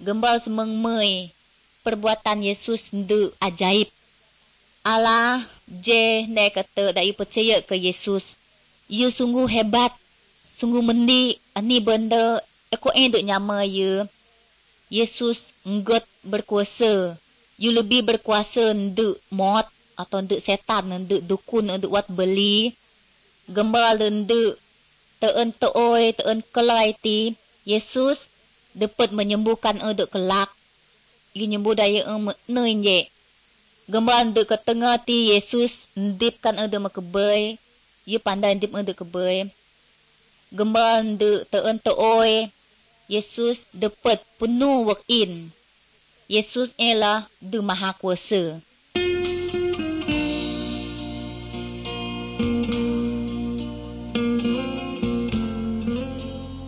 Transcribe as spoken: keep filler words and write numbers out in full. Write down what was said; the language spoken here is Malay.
Gembal semengmei perbuatan Yesus ndu ajaib. Allah je ne kata dak you percaya ke Yesus. You sungguh hebat. Sungguh mendi ani benda eko enduk nyama you. Yesus nggot berkuasa. You lebih berkuasa nduk maut atau nduk setan, nduk dukun, nduk wat beli. Gembal nduk teun teoi, teun kelai ti. Yesus dapat menyembuhkan nduk kelak. You nyembuh daya ne je. Gembal nduk ketengah ti Yesus ndipkan nduk makebei. You pandai ndip nduk kebei. Gembal nduk teun teoi. Yesus dapat penuh work in. Yesus ialah du maha kuasa.